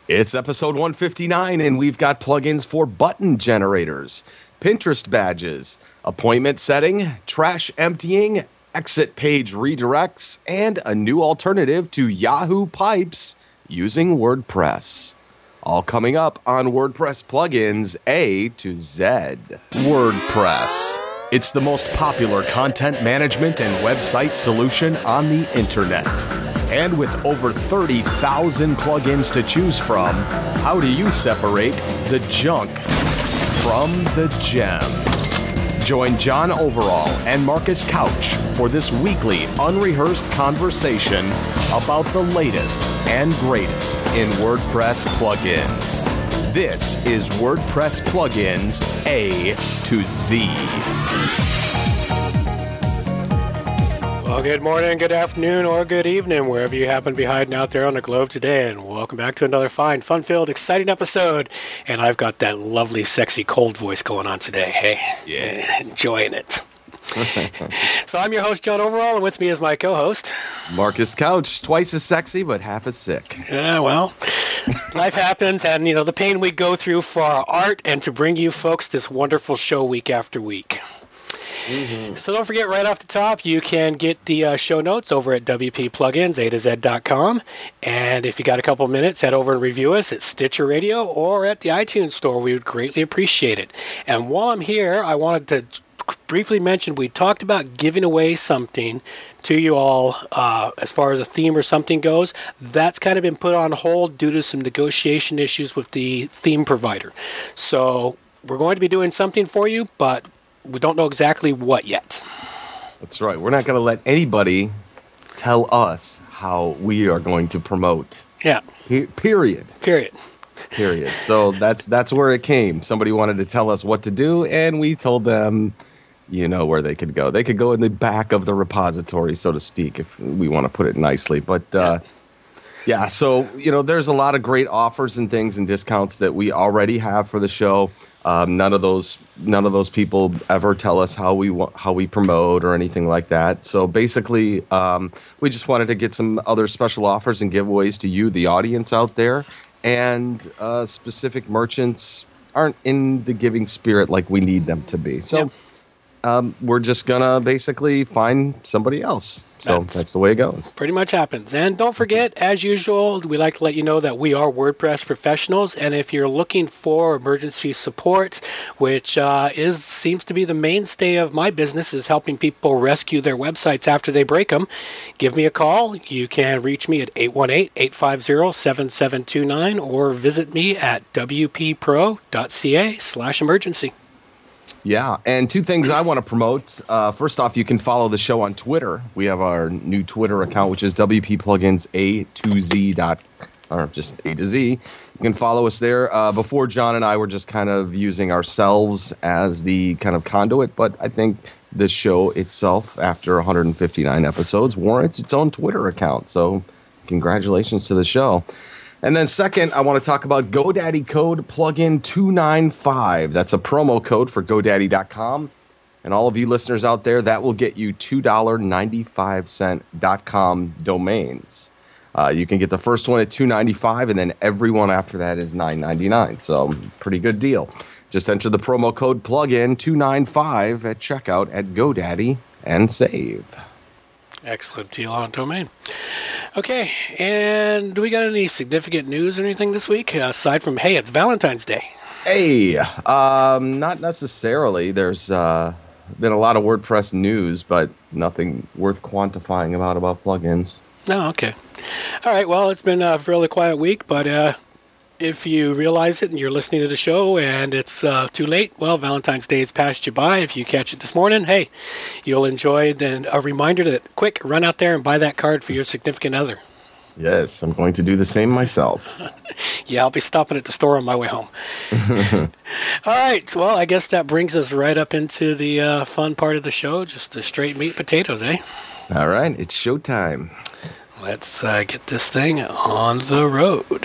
It's episode 159, and we've got plugins for button generators, Pinterest badges, appointment setting, trash emptying, exit page redirects, and a new alternative to Yahoo Pipes using WordPress. All coming up on WordPress Plugins A to Z. WordPress. It's the most popular content management and website solution on the internet. And with over 30,000 plugins to choose from, how do you separate the junk from the gems? Join John Overall and Marcus Couch for this weekly unrehearsed conversation about the latest and greatest in WordPress plugins. This is WordPress Plugins A to Z. Well, good morning, good afternoon, or good evening, wherever you happen to be hiding out there on the globe today. And welcome back to another fine, fun-filled, exciting episode. And I've got that lovely, sexy, cold voice going on today. Hey, yes. Enjoying it. So I'm your host, John Overall, and with me is my co-host, Marcus Couch, twice as sexy, but half as sick. Yeah, well, life happens, and, the pain we go through for our art and to bring you folks this wonderful show week after week. Mm-hmm. So don't forget, right off the top, you can get the show notes over at WPPlugins.com. And if you got a couple minutes, head over and review us at Stitcher Radio or at the iTunes Store. We would greatly appreciate it. And while I'm here, I wanted to briefly mention we talked about giving away something to you all as far as a theme or something goes. That's kind of been put on hold due to some negotiation issues with the theme provider. So we're going to be doing something for you, but we don't know exactly what yet. That's right. We're not going to let anybody tell us how we are going to promote. Yeah. Period. Period. So that's where it came. Somebody wanted to tell us what to do, and we told them, where they could go. They could go in the back of the repository, so to speak, if we want to put it nicely. But so there's a lot of great offers and things and discounts that we already have for the show. None of those people ever tell us how we promote or anything like that. So basically, we just wanted to get some other special offers and giveaways to you, the audience out there, and specific merchants aren't in the giving spirit like we need them to be. So we're just gonna basically find somebody else. So that's the way it goes. Pretty much happens. And don't forget, as usual, we like to let you know that we are WordPress professionals. And if you're looking for emergency support, which seems to be the mainstay of my business, is helping people rescue their websites after they break them, give me a call. You can reach me at 818-850-7729 or visit me at wppro.ca/emergency. Yeah, and two things I want to promote. First off, you can follow the show on Twitter. We have our new Twitter account, which is WPPlugins A2Z or just A to Z. You can follow us there. Before, John and I were just kind of using ourselves as the kind of conduit, but I think the show itself, after 159 episodes, warrants its own Twitter account. So congratulations to the show. And then second, I want to talk about GoDaddy code plugin 295. That's a promo code for GoDaddy.com. And all of you listeners out there, that will get you $2.95.com domains. You can get the first one at $2.95, and then every one after that is $9.99. So pretty good deal. Just enter the promo code plugin 295 at checkout at GoDaddy and save. Excellent deal on domain. Okay, and do we got any significant news or anything this week? Aside from, hey, it's Valentine's Day. Hey, not necessarily. There's been a lot of WordPress news, but nothing worth quantifying about plugins. Oh, okay. All right, well, it's been a fairly quiet week, but if you realize it and you're listening to the show and it's too late, well, Valentine's Day has passed you by. If you catch it this morning, hey, you'll enjoy a reminder to quick run out there and buy that card for your significant other. Yes, I'm going to do the same myself. Yeah, I'll be stopping at the store on my way home. All right, well, I guess that brings us right up into the fun part of the show, just the straight meat potatoes, eh? All right, it's showtime. Let's get this thing on the road.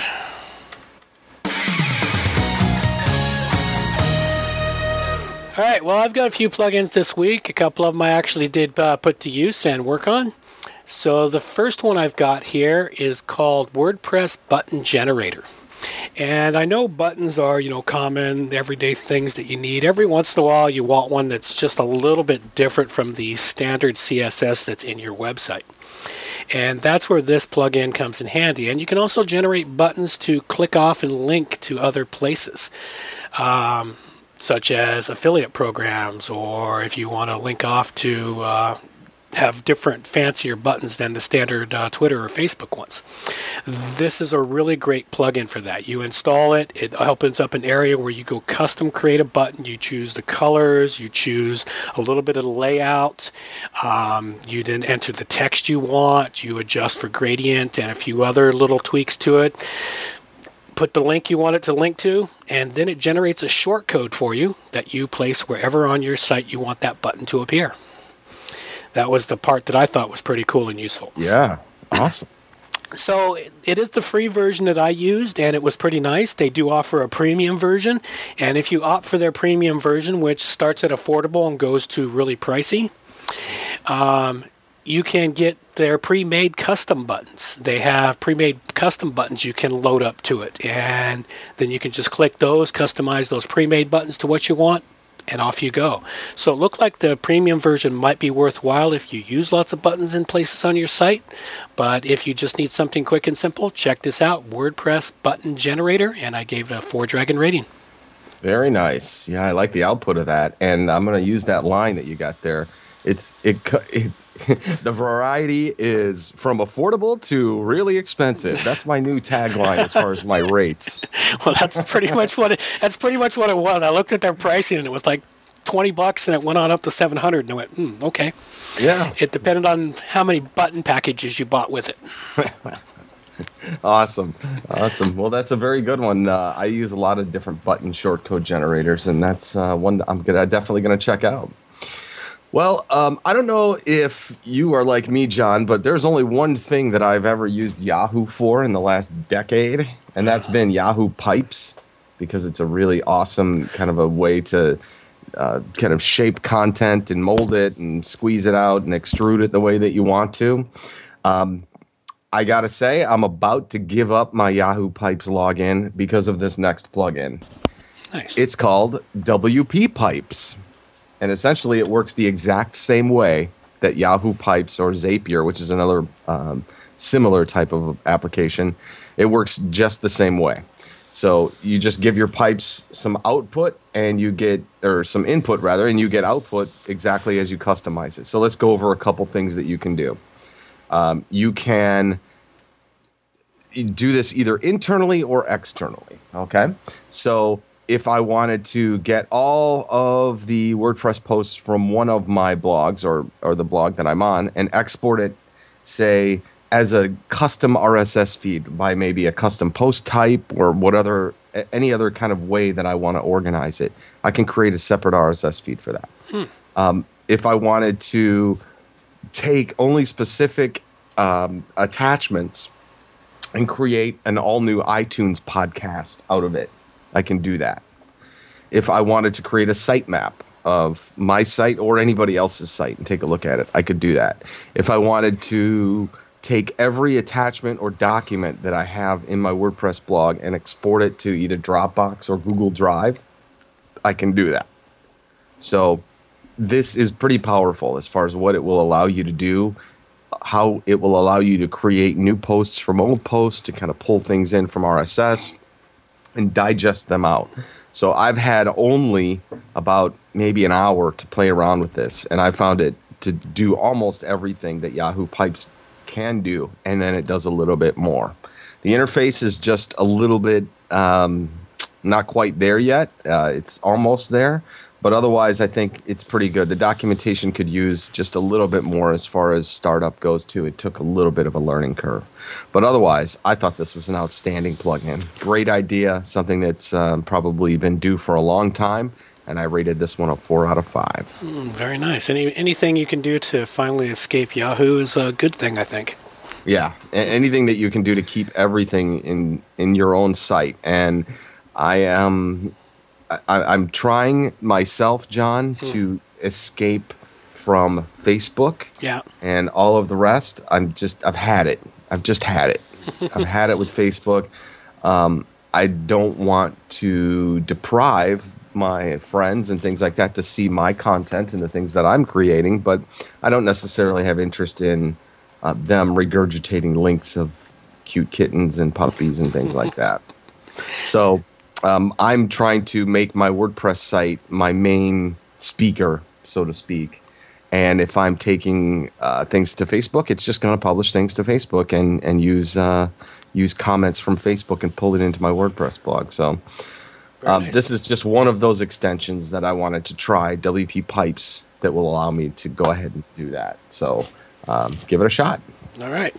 All right, well, I've got a few plugins this week. A couple of them I actually did put to use and work on. So the first one I've got here is called WordPress Button Generator. And I know buttons are, common, everyday things that you need. Every once in a while, you want one that's just a little bit different from the standard CSS that's in your website. And that's where this plugin comes in handy. And you can also generate buttons to click off and link to other places, such as affiliate programs, or if you want to link off to have different fancier buttons than the standard Twitter or Facebook ones. This is a really great plugin for that. You install it, it opens up an area where you go custom create a button, you choose the colors, you choose a little bit of the layout, you then enter the text you want, you adjust for gradient and a few other little tweaks to it. Put the link you want it to link to, and then it generates a shortcode for you that you place wherever on your site you want that button to appear. That was the part that I thought was pretty cool and useful. Yeah, awesome. So it is the free version that I used, and it was pretty nice. They do offer a premium version, and if you opt for their premium version, which starts at affordable and goes to really pricey, you can get their pre-made custom buttons. They have pre-made custom buttons you can load up to it, and then you can just click those, customize those pre-made buttons to what you want, and off you go. So it looked like the premium version might be worthwhile if you use lots of buttons in places on your site, but if you just need something quick and simple, check this out, WordPress Button Generator, and I gave it a 4-dragon rating. Very nice. Yeah, I like the output of that, and I'm going to use that line that you got there. The variety is from affordable to really expensive. That's my new tagline as far as my rates. Well, that's pretty much what it was. I looked at their pricing and it was like $20, and it went on up to $700, and I went, okay. Yeah. It depended on how many button packages you bought with it. Awesome. Well, that's a very good one. I use a lot of different button shortcode generators, and that's one that I'm definitely going to check out. Well, I don't know if you are like me, John, but there's only one thing that I've ever used Yahoo for in the last decade, and that's been Yahoo Pipes, because it's a really awesome kind of a way to kind of shape content and mold it and squeeze it out and extrude it the way that you want to. I got to say, I'm about to give up my Yahoo Pipes login because of this next plugin. Nice. It's called WP Pipes. And essentially, it works the exact same way that Yahoo Pipes or Zapier, which is another similar type of application, it works just the same way. So you just give your pipes some output and you get, or some input rather, and you get output exactly as you customize it. So let's go over a couple things that you can do. You can do this either internally or externally. Okay, so if I wanted to get all of the WordPress posts from one of my blogs or the blog that I'm on and export it, say, as a custom RSS feed by maybe a custom post type or any other kind of way that I want to organize it, I can create a separate RSS feed for that. If I wanted to take only specific attachments and create an all-new iTunes podcast out of it, I can do that. If I wanted to create a sitemap of my site or anybody else's site and take a look at it, I could do that. If I wanted to take every attachment or document that I have in my WordPress blog and export it to either Dropbox or Google Drive, I can do that. So this is pretty powerful as far as what it will allow you to do, how it will allow you to create new posts from old posts, to kind of pull things in from RSS and digest them out. So I've had only about maybe an hour to play around with this, and I found it to do almost everything that Yahoo Pipes can do, and then it does a little bit more. The interface is just a little bit not quite there yet. It's almost there, but otherwise I think it's pretty good. The documentation could use just a little bit more as far as startup goes too. It took a little bit of a learning curve. But otherwise, I thought this was an outstanding plugin. Great idea, something that's probably been due for a long time, and I rated this one a 4 out of 5. Very nice. Anything you can do to finally escape Yahoo is a good thing, I think. Yeah, anything that you can do to keep everything in your own site. And I'm trying myself, John, to escape from Facebook and all of the rest. I've had it. I've just had it. I've had it with Facebook. I don't want to deprive my friends and things like that to see my content and the things that I'm creating, but I don't necessarily have interest in them regurgitating links of cute kittens and puppies and things like that. So I'm trying to make my WordPress site my main speaker, so to speak. And if I'm taking things to Facebook, it's just going to publish things to Facebook and use comments from Facebook and pull it into my WordPress blog. So nice. This is just one of those extensions that I wanted to try, WP Pipes, that will allow me to go ahead and do that. So give it a shot. All right.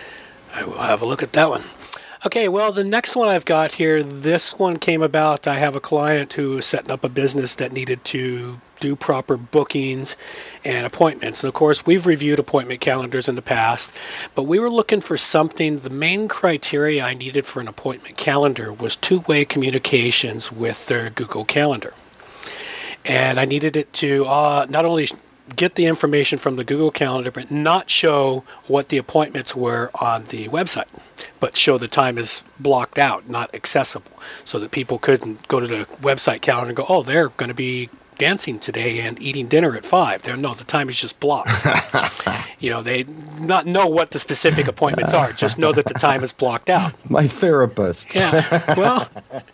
I will have a look at that one. Okay, well, the next one I've got here, this one came about. I have a client who was setting up a business that needed to do proper bookings and appointments. And of course, we've reviewed appointment calendars in the past, but we were looking for something. The main criteria I needed for an appointment calendar was two-way communications with their Google Calendar. And I needed it to not only get the information from the Google Calendar, but not show what the appointments were on the website, but show the time is blocked out, not accessible, so that people couldn't go to the website calendar and go, oh, they're going to be dancing today and eating dinner at 5. No, the time is just blocked. They not know what the specific appointments are, just know that the time is blocked out. My therapist. Yeah, well,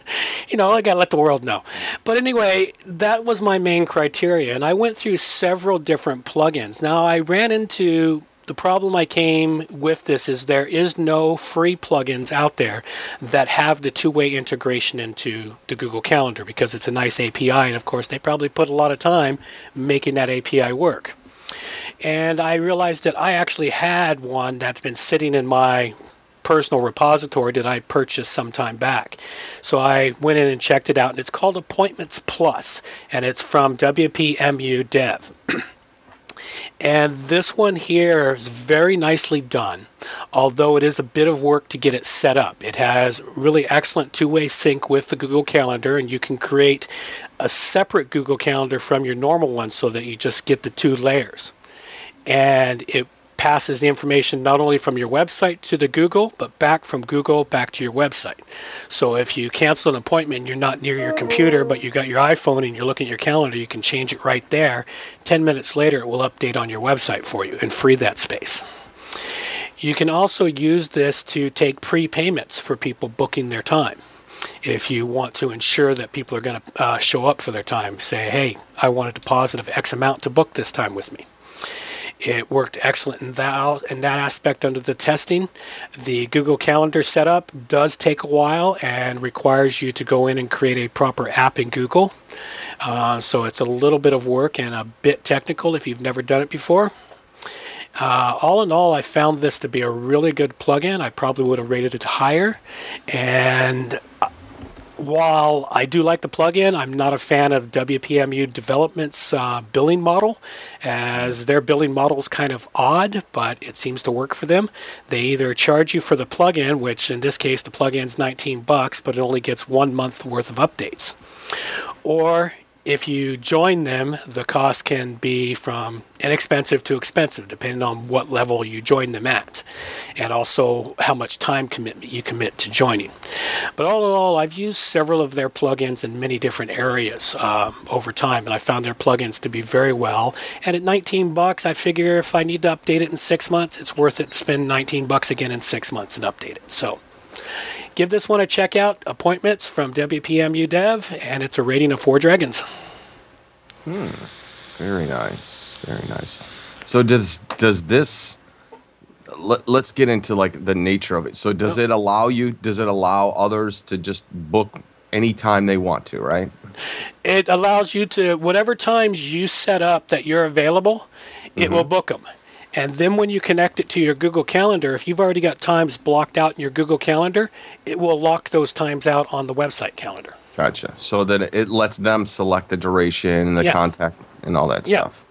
I got to let the world know. But anyway, that was my main criteria, and I went through several different plugins. Now, I ran into the problem I came with this is there is no free plugins out there that have the two-way integration into the Google Calendar because it's a nice API, and of course they probably put a lot of time making that API work. And I realized that I actually had one that's been sitting in my personal repository that I purchased some time back. So I went in and checked it out, and it's called Appointments Plus, and it's from WPMU Dev. And this one here is very nicely done, although it is a bit of work to get it set up. It has really excellent two-way sync with the Google Calendar, and you can create a separate Google Calendar from your normal one so that you just get the two layers. And it passes the information not only from your website to the Google, but back from Google back to your website. So if you cancel an appointment and you're not near your computer, but you got your iPhone and you're looking at your calendar, you can change it right there. 10 minutes later, it will update on your website for you and free that space. You can also use this to take prepayments for people booking their time. If you want to ensure that people are going to show up for their time, say, hey, I want a deposit of X amount to book this time with me. It worked excellent in that aspect under the testing. The Google Calendar setup does take a while and requires you to go in and create a proper app in Google. So it's a little bit of work and a bit technical if you've never done it before. All in all, I found this to be a really good plugin. I probably would have rated it higher. And while I do like the plugin, I'm not a fan of WPMU Development's billing model, as their billing model is kind of odd, but it seems to work for them. They either charge you for the plugin, which in this case the plugin's $19, but it only gets 1 month worth of updates. Or if you join them, the cost can be from inexpensive to expensive, depending on what level you join them at, and also how much time commitment you commit to joining. But all in all, I've used several of their plugins in many different areas over time, and I found their plugins to be very well. And at $19, I figure if I need to update it in 6 months, it's worth it to spend $19 again in 6 months and update it. So give this one a check out, Appointments from WPMU Dev, and it's a rating of 4 dragons. Very nice. Very nice. So does this, let's get into like the nature of it. So does it allow others to just book anytime they want to, right? It allows you to, whatever times you set up that you're available, it will book them. And then when you connect it to your Google Calendar, if you've already got times blocked out in your Google Calendar, it will lock those times out on the website calendar. Gotcha. So that it lets them select the duration and the contact and all that stuff.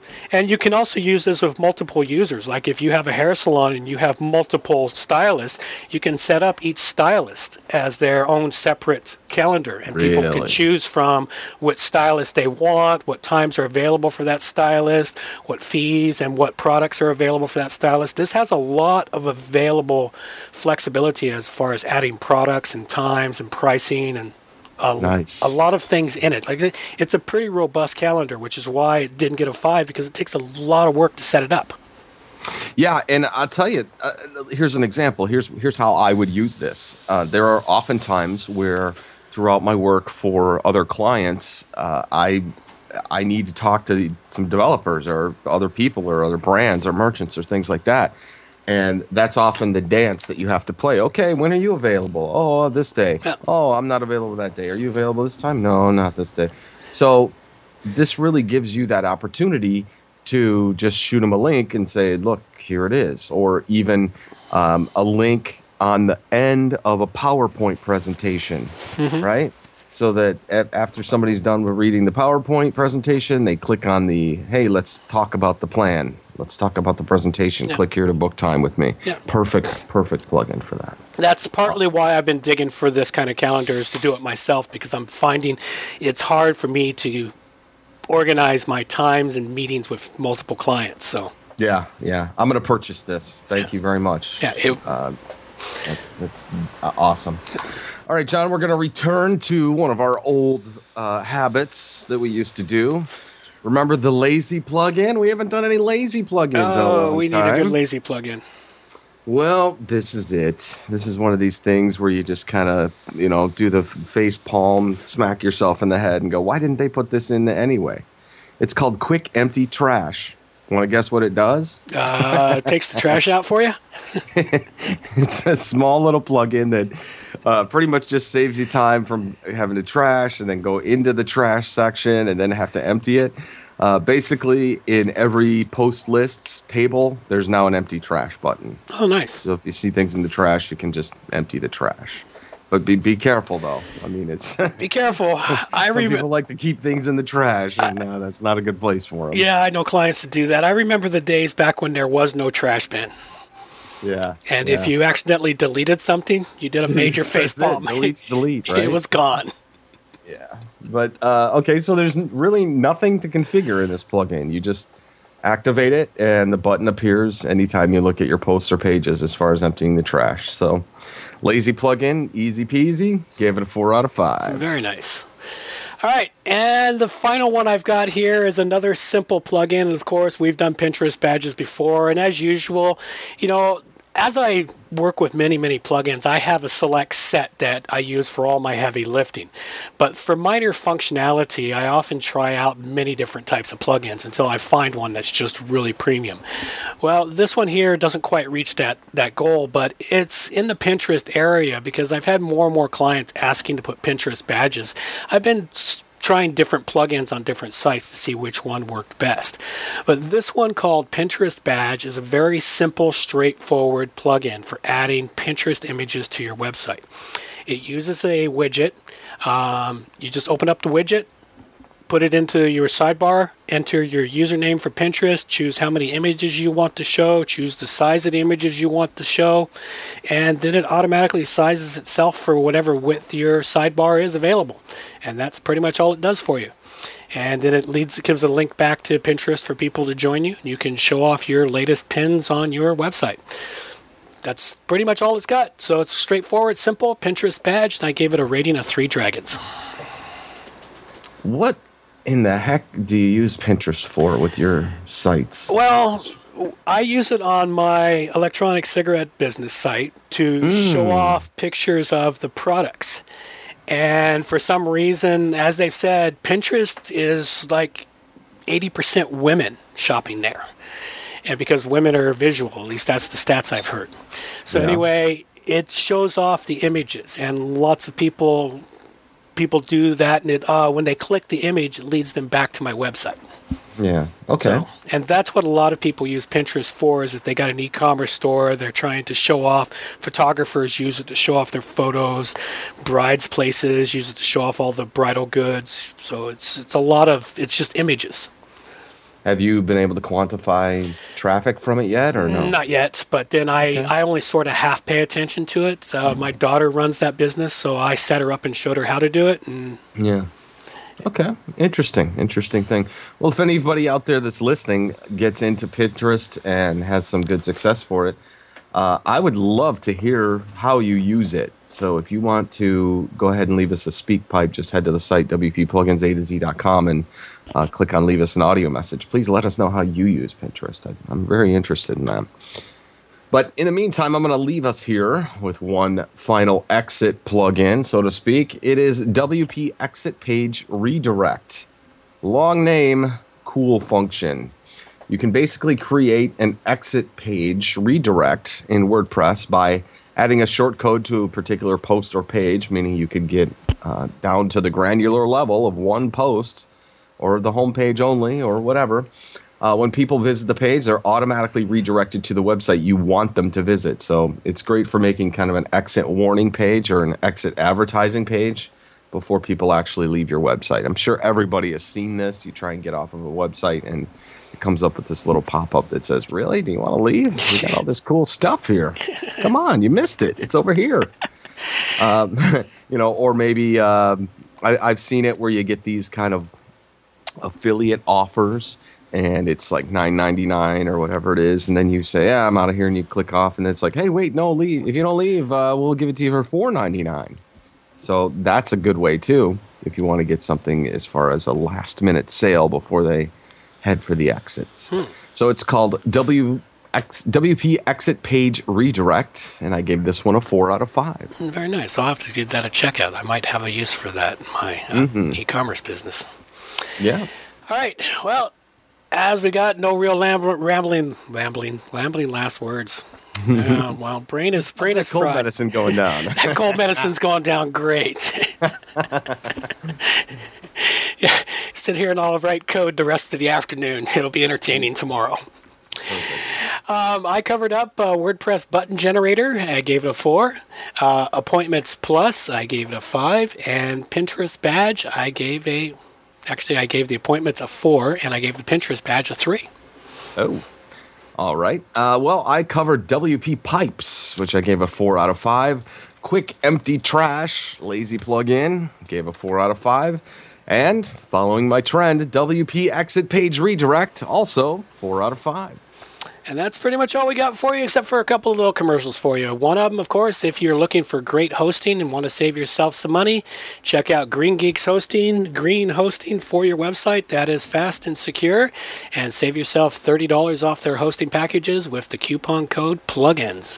And you can also use this with multiple users. Like if you have a hair salon and you have multiple stylists, you can set up each stylist as their own separate calendar. And people can choose from what stylist they want, what times are available for that stylist, what fees and what products are available for that stylist. This has a lot of available flexibility as far as adding products and times and pricing and a lot of things in it. Like it's a pretty robust calendar, which is why it didn't get a 5, because it takes a lot of work to set it up. Yeah, and I'll tell you, here's an example. Here's how I would use this. There are often times where throughout my work for other clients, I need to talk to some developers or other people or other brands or merchants or things like that. And that's often the dance that you have to play. Okay, when are you available? Oh, this day. Yeah. Oh, I'm not available that day. Are you available this time? No, not this day. So this really gives you that opportunity to just shoot them a link and say, look, here it is. Or even a link on the end of a PowerPoint presentation, right? So that after somebody's done with reading the PowerPoint presentation, they click on the, hey, let's talk about the plan. Let's talk about the presentation. Yeah. Click here to book time with me. Yeah. Perfect plugin for that. That's partly why I've been digging for this kind of calendar, is to do it myself, because I'm finding it's hard for me to organize my times and meetings with multiple clients. So Yeah. I'm going to purchase this. Thank you very much. Yeah, That's awesome. All right, John, we're going to return to one of our old habits that we used to do. Remember the lazy plugin? We haven't done any lazy plugins in a long time. We need a good lazy plugin. Well, this is it. This is one of these things where you just kind of, do the face palm, smack yourself in the head and go, why didn't they put this in anyway? It's called Quick Empty Trash. Want to guess what it does? It takes the trash out for you? It's a small little plugin that pretty much just saves you time from having to trash and then go into the trash section and then have to empty it. Basically, in every post lists table, there's now an empty trash button. Oh, nice. So if you see things in the trash, you can just empty the trash. But be careful, though. I mean, it's... Be careful. Some people like to keep things in the trash, and that's not a good place for them. Yeah, I know clients that do that. I remember the days back when there was no trash bin. Yeah. And if you accidentally deleted something, you did a major face palm. Delete, right? It was gone. Yeah. But, okay, so there's really nothing to configure in this plugin. You just activate it, and the button appears anytime you look at your posts or pages as far as emptying the trash. So, lazy plugin, easy peasy. Gave it a 4 out of 5. Very nice. All right, and the final one I've got here is another simple plugin. And of course, we've done Pinterest badges before, and as usual, as I work with many, many plugins, I have a select set that I use for all my heavy lifting. But for minor functionality, I often try out many different types of plugins until I find one that's just really premium. Well, this one here doesn't quite reach that goal, but it's in the Pinterest area because I've had more and more clients asking to put Pinterest badges. I've been trying different plugins on different sites to see which one worked best. But this one called Pinterest Badge is a very simple, straightforward plugin for adding Pinterest images to your website. It uses a widget. You just open up the widget, put it into your sidebar, enter your username for Pinterest, choose how many images you want to show, choose the size of the images you want to show, and then it automatically sizes itself for whatever width your sidebar is available. And that's pretty much all it does for you. And then it gives a link back to Pinterest for people to join you. You can show off your latest pins on your website. That's pretty much all it's got. So it's straightforward, simple, Pinterest badge, and I gave it a rating of 3 dragons. What in the heck do you use Pinterest for with your sites? Well, I use it on my electronic cigarette business site to show off pictures of the products. And for some reason, as they've said, Pinterest is like 80% women shopping there. And because women are visual, at least that's the stats I've heard. So anyway, it shows off the images, and lots of people do that, and it when they click the image, it leads them back to my website. Yeah. Okay. So, and that's what a lot of people use Pinterest for, is if they got an e-commerce store, they're trying to show off. Photographers use it to show off their photos. Brides' places use it to show off all the bridal goods. So it's just images. Have you been able to quantify traffic from it yet, or no? Not yet, but then I only sort of half pay attention to it. My daughter runs that business, so I set her up and showed her how to do it. And yeah. Okay. Interesting thing. Well, if anybody out there that's listening gets into Pinterest and has some good success for it, I would love to hear how you use it. So if you want to go ahead and leave us a speak pipe, just head to the site, wppluginsa2z.com, and click on leave us an audio message. Please let us know how you use Pinterest. I'm very interested in that. But in the meantime, I'm going to leave us here with one final exit plugin, so to speak. It is WP Exit Page Redirect. Long name, cool function. You can basically create an exit page redirect in WordPress by adding a short code to a particular post or page, meaning you could get down to the granular level of one post or the home page only or whatever. When people visit the page, they're automatically redirected to the website you want them to visit. So it's great for making kind of an exit warning page or an exit advertising page before people actually leave your website. I'm sure everybody has seen this. You try and get off of a website and it comes up with this little pop-up that says, really? Do you want to leave? We got all this cool stuff here. Come on, you missed it. It's over here. Or maybe I've seen it where you get these kind of affiliate offers, and it's like $9.99 or whatever it is, and then you say, yeah, I'm out of here, and you click off, and it's like, hey, wait, no, leave. If you don't leave, we'll give it to you for $4.99. So that's a good way, too, if you want to get something as far as a last-minute sale before they head for the exits. So it's called WP Exit Page Redirect, and I gave this one a 4 out of 5. Very nice. I'll have to give that a check out. I might have a use for that in my e-commerce business. Yeah. All right. Well, as we got no real rambling last words. Well, brain is cold fried. Medicine going down. That cold medicine's going down great. Yeah, sit here and I'll write code the rest of the afternoon. It'll be entertaining tomorrow. I covered up WordPress button generator. I gave it a 4. Appointments Plus, I gave it a 5. And Pinterest badge, I gave the appointments a 4, and I gave the Pinterest badge a 3. Oh, all right. Well, I covered WP Pipes, which I gave a 4 out of 5. Quick Empty Trash, lazy plugin, gave a 4 out of 5. And following my trend, WP Exit Page Redirect, also 4 out of 5. And that's pretty much all we got for you, except for a couple of little commercials for you. One of them, of course, if you're looking for great hosting and want to save yourself some money, check out Green Geeks Hosting, green hosting for your website. That is fast and secure. And save yourself $30 off their hosting packages with the coupon code PLUGINS,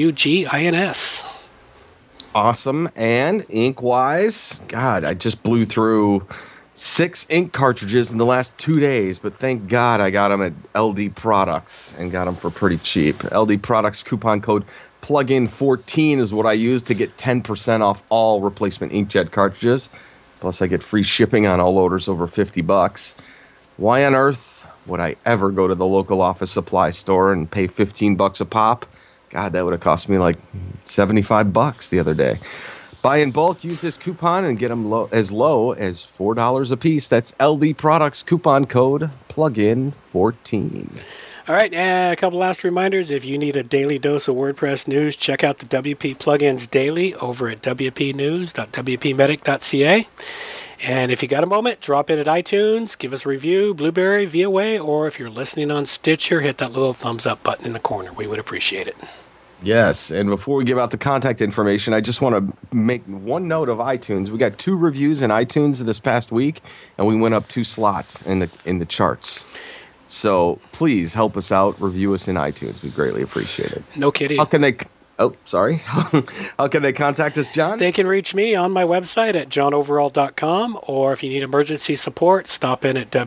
PLUGINS. Awesome. And ink-wise, God, I just blew through 6 ink cartridges in the last 2 days, but thank God I got them at LD Products and got them for pretty cheap. LD Products coupon code PLUGIN14 is what I use to get 10% off all replacement inkjet cartridges. Plus I get free shipping on all orders over $50. Why on earth would I ever go to the local office supply store and pay $15 a pop? God, that would have cost me like $75 the other day. Buy in bulk, use this coupon, and get them as low as $4 a piece. That's LD Products coupon code PLUGIN14. All right, and a couple last reminders. If you need a daily dose of WordPress news, check out the WP Plugins Daily over at wpnews.wpmedic.ca. And if you got a moment, drop in at iTunes, give us a review, Blueberry, VOA, or if you're listening on Stitcher, hit that little thumbs up button in the corner. We would appreciate it. Yes, and before we give out the contact information, I just want to make one note of iTunes. We got 2 reviews in iTunes this past week, and we went up 2 slots in the charts. So please help us out, review us in iTunes. We greatly appreciate it. No kidding. How can they... Oh, sorry. How can they contact us, John? They can reach me on my website at johnoverall.com, or if you need emergency support, stop in at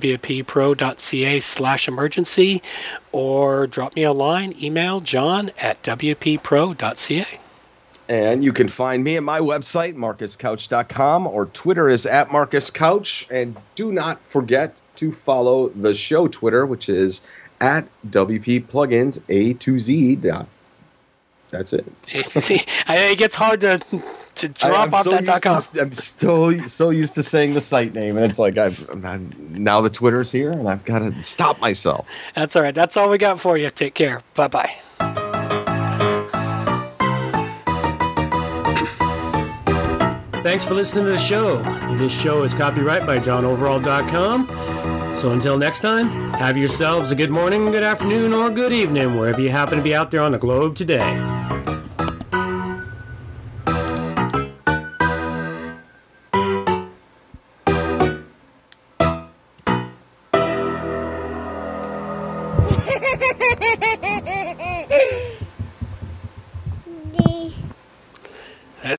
wppro.ca/emergency, or drop me a line, email john@wppro.ca. And you can find me at my website, marcuscouch.com, or Twitter is @MarcusCouch. And do not forget to follow the show Twitter, which is @WPPluginsA2Z. That's it. It gets hard to drop off that .com. I'm so used to saying the site name, and it's like now the Twitter's here, and I've got to stop myself. That's all right. That's all we got for you. Take care. Bye-bye. Thanks for listening to the show. This show is copyright by JohnOverall.com. So until next time, have yourselves a good morning, good afternoon, or good evening, wherever you happen to be out there on the globe today. Hehehehe